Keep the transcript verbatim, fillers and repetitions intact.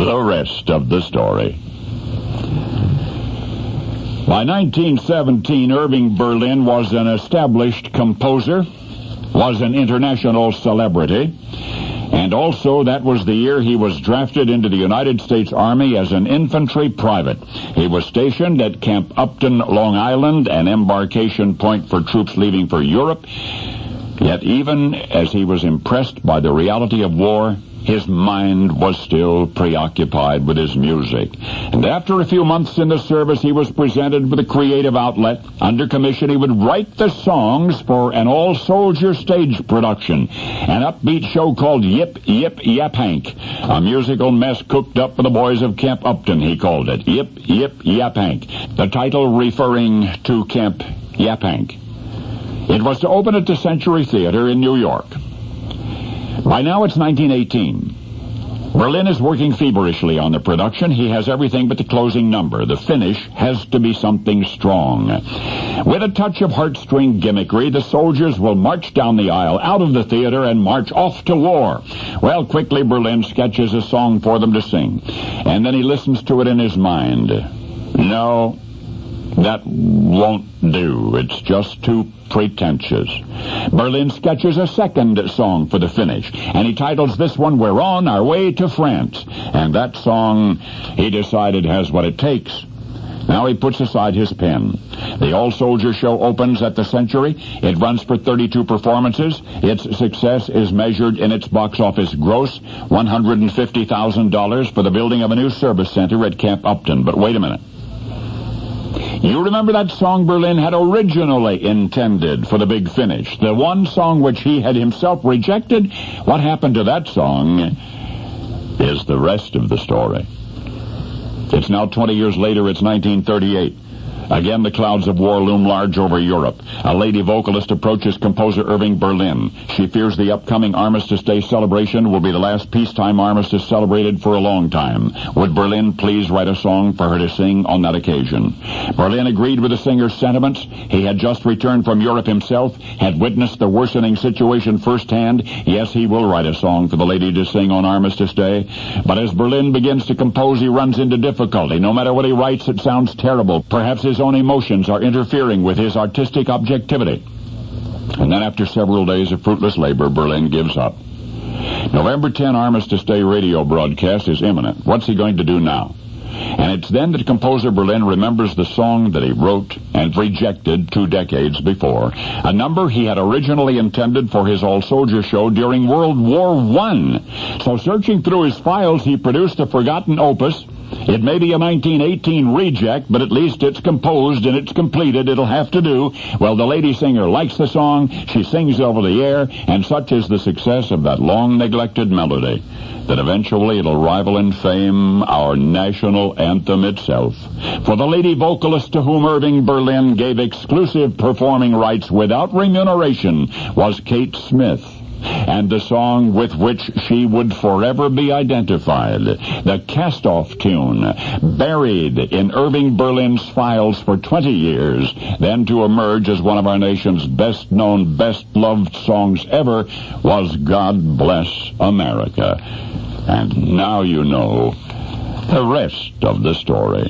The rest of the story. By nineteen seventeen, Irving Berlin was an established composer, was an international celebrity, and also that was the year he was drafted into the United States Army as an infantry private. He was stationed at Camp Upton, Long Island, an embarkation point for troops leaving for Europe. Yet even as he was impressed by the reality of war, his mind was still preoccupied with his music. And after a few months in the service, he was presented with a creative outlet. Under commission, he would write the songs for an all-soldier stage production, an upbeat show called Yip, Yip, Yap Hank, a musical mess cooked up for the boys of Camp Upton, he called it. Yip, Yip, Yap Hank, the title referring to Camp Yap Hank. It was to open at the Century Theater in New York. By now it's nineteen eighteen. Berlin is working feverishly on the production. He has everything but the closing number. The finish has to be something strong. With a touch of heartstring gimmickry, the soldiers will march down the aisle, out of the theater, and march off to war. Well, quickly Berlin sketches a song for them to sing, and then he listens to it in his mind. No, that won't do. It's just too pretentious. Berlin sketches a second song for the finish, and he titles this one, We're on Our Way to France. And that song, he decided, has what it takes. Now he puts aside his pen. The all-soldier show opens at the Century. It runs for thirty-two performances. Its success is measured in its box office gross, one hundred fifty thousand dollars for the building of a new service center at Camp Upton. But wait a minute. You remember that song Berlin had originally intended for the big finish, the one song which he had himself rejected? What happened to that song is the rest of the story. It's now twenty years later. It's nineteen thirty-eight. Again, the clouds of war loom large over Europe. A lady vocalist approaches composer Irving Berlin. She fears the upcoming Armistice Day celebration will be the last peacetime armistice celebrated for a long time. Would Berlin please write a song for her to sing on that occasion? Berlin agreed with the singer's sentiments. He had just returned from Europe himself, had witnessed the worsening situation firsthand. Yes, he will write a song for the lady to sing on Armistice Day. But as Berlin begins to compose, he runs into difficulty. No matter what he writes, it sounds terrible. Perhaps his own emotions are interfering with his artistic objectivity. And then after several days of fruitless labor, Berlin gives up. November tenth Armistice Day radio broadcast is imminent. What's he going to do now? And it's then that composer Berlin remembers the song that he wrote and rejected two decades before, a number he had originally intended for his all-soldier show during World War One. So searching through his files, he produced a forgotten opus. It may be a nineteen eighteen reject, but at least it's composed and it's completed. It'll have to do. Well, the lady singer likes the song. She sings over the air, and such is the success of that long-neglected melody that eventually it'll rival in fame our national anthem itself. For the lady vocalist to whom Irving Berlin gave exclusive performing rights without remuneration was Kate Smith, and the song with which she would forever be identified, the cast-off tune, buried in Irving Berlin's files for twenty years, then to emerge as one of our nation's best-known, best-loved songs ever, was God Bless America. And now you know the rest of the story.